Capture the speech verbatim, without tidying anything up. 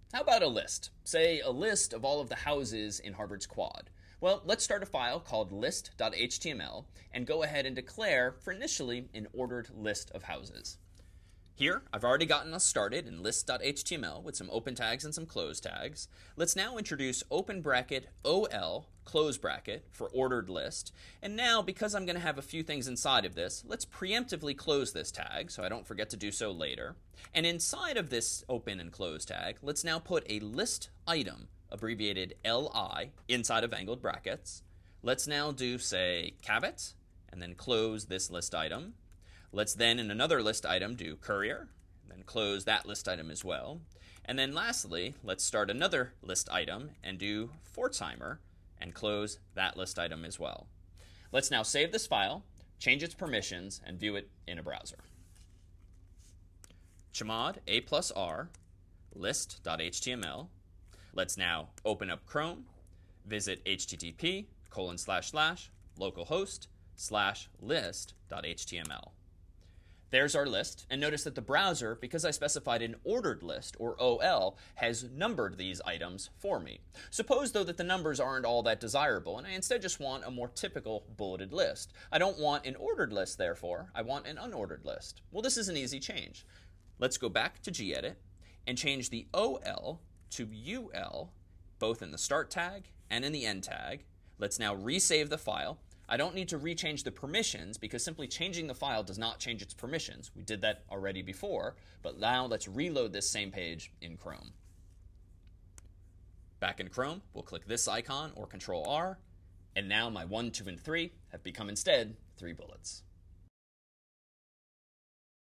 How about a list? Say a list of all of the houses in Harvard's quad. Well, let's start a file called list dot H T M L and go ahead and declare, for initially, an ordered list of houses. Here, I've already gotten us started in list dot H T M L with some open tags and some close tags. Let's now introduce open bracket O L, close bracket, for ordered list. And now, because I'm going to have a few things inside of this, let's preemptively close this tag so I don't forget to do so later. And inside of this open and close tag, let's now put a list item, abbreviated L I, inside of angled brackets. Let's now do, say, cavet, and then close this list item. Let's then, in another list item, do courier, and then close that list item as well. And then lastly, let's start another list item and do Pforzheimer and close that list item as well. Let's now save this file, change its permissions, and view it in a browser. Chmod A plus R, list dot H T M L. Let's now open up Chrome, visit http colon slash slash localhost slash list dot H T M L. There's our list, and notice that the browser, because I specified an ordered list, or O L, has numbered these items for me. Suppose, though, that the numbers aren't all that desirable, and I instead just want a more typical bulleted list. I don't want an ordered list, therefore. I want an unordered list. Well, this is an easy change. Let's go back to gedit and change the O L to U L, both in the start tag and in the end tag. Let's now resave the file. I don't need to rechange the permissions because simply changing the file does not change its permissions. We did that already before, but now let's reload this same page in Chrome. Back in Chrome, we'll click this icon or control R, and now my one, two, and three have become instead three bullets.